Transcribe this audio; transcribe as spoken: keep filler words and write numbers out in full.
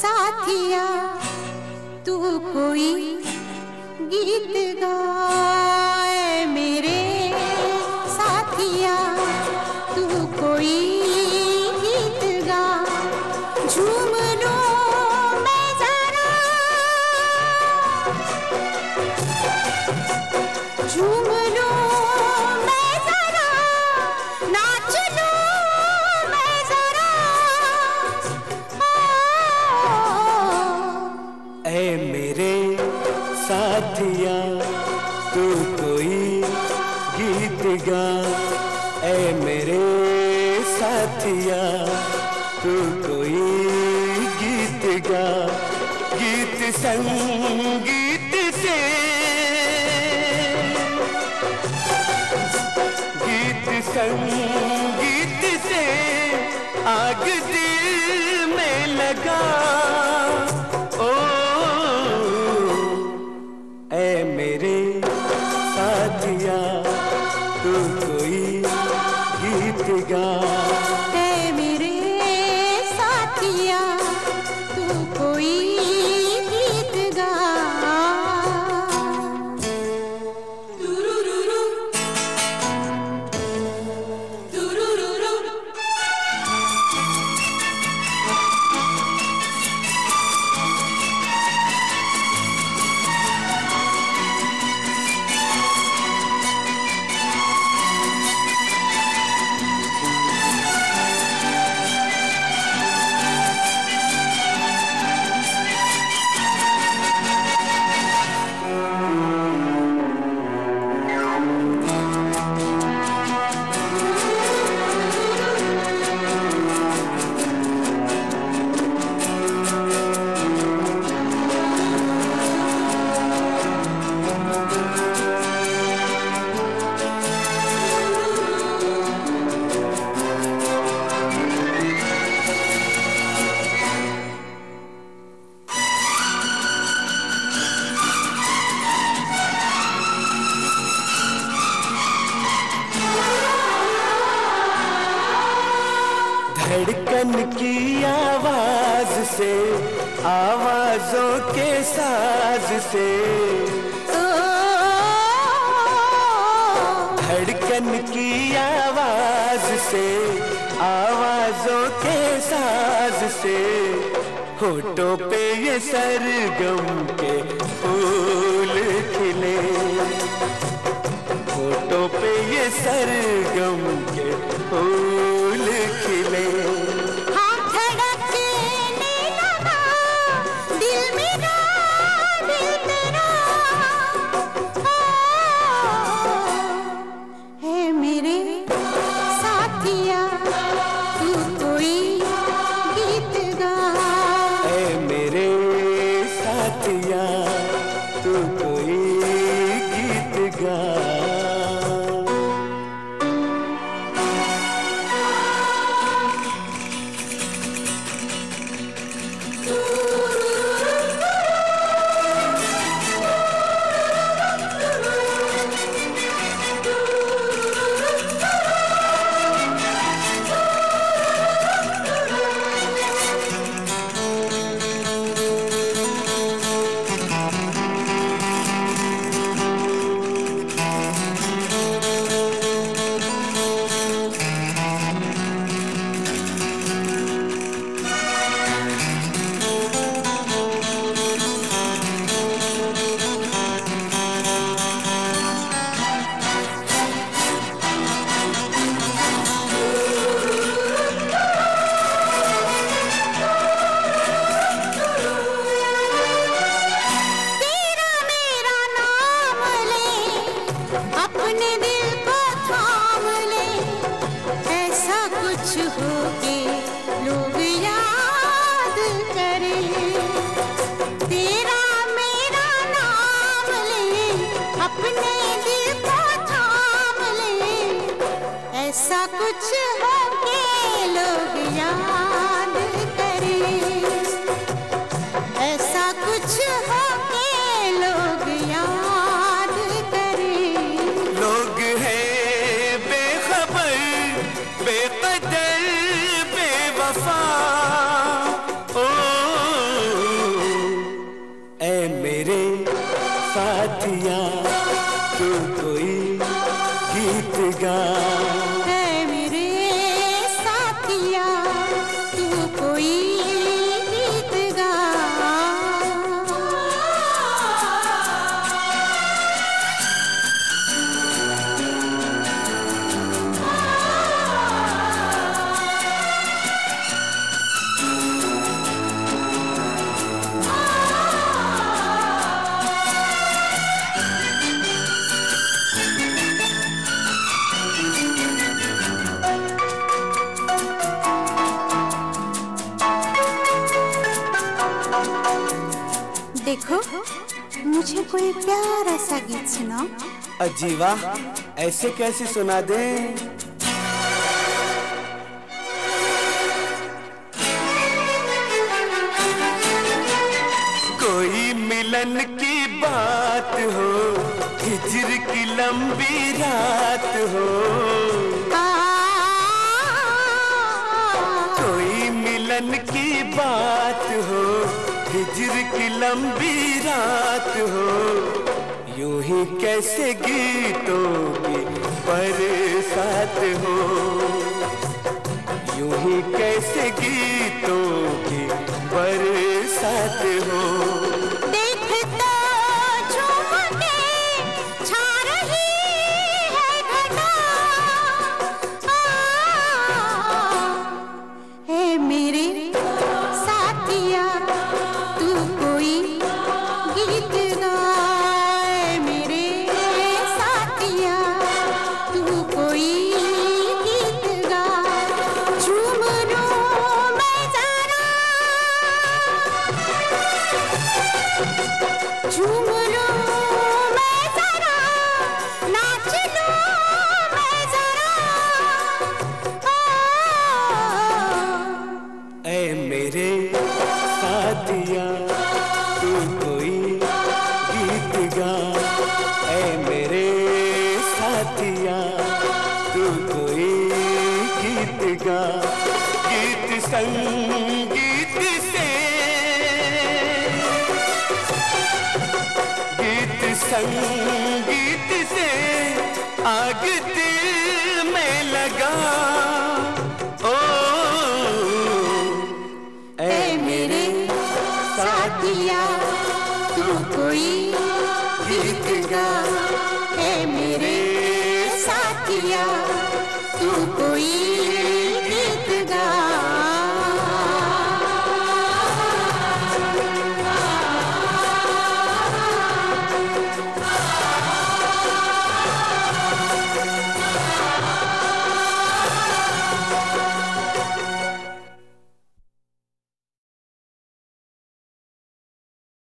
साथिया तू कोई गीत गाए मेरे साथिया तू कोई गीत गा झूम लो मैं जरा झूम लो मैं जरा नाच लो मैं जरा ऐ मेरे साथिया तू कोई गीत गा ऐ मेरे साथिया तू कोई गीत गा गीत संगीत से गीत संगीत से आग दिल में लगा ओ ऐ मेरे साथिया तू कोई गीत गा ऐ मेरे साथिया तू कोई गीत गा तुरुरुरु तुरुरुरु धड़कन की आवाज से आवाजों के साज से धड़कन की आवाज से आवाजों के साज से होठों पे ये सरगम के फूल खिले होठों पे ये सरगम के फूल खिले हाँ धड़कने लगा दिल मेरा दिल तेरा है मेरे साथिया तू कोई गीत गा ऐ मेरे साथिया तू कोई गीत गा अपने दिल को थाम ले ऐसा कुछ हो के लोग याद करें तेरा मेरा नाम ले अपने दिल को थाम ले ऐसा कुछ हो के लोग याद करें ऐसा कुछ हो के लोग याद करें लोग हैं बेखबर बेकदर बेवफा ओ साथिया तू कोई गीत गा। ऐ मेरे साथिया तू कोई गीत गा। देखो मुझे कोई प्यारा सा गीत सुनाओ। अजीवा ऐसे कैसे सुना दे। कोई मिलन की बात हो, हिजर की लंबी रात हो। कोई मिलन की बात हो, हिजर की लंबी रात हो। यूं ही कैसे गीतों की बरसात हो। यूं ही कैसे गीतों की बरसात हो। देख तो झूम के छा रही है घटा। है मेरे साथिया तू कोई गीत गा। मेरे साथिया तू कोई गीत गा। झूम लूं मैं जरा, झूम लूं मैं जरा, नाच लूं मैं जरा। ऐ मेरे साथिया तू कोई गीत गा। ऐ मेरे साथिया तू कोई गीत गा। गीत संगीत से, गीत संगीत से आग दिल में लगा। ओ ऐ मेरे साथिया तू कोई गीत गा। ऐ मेरे साथिया तू कोई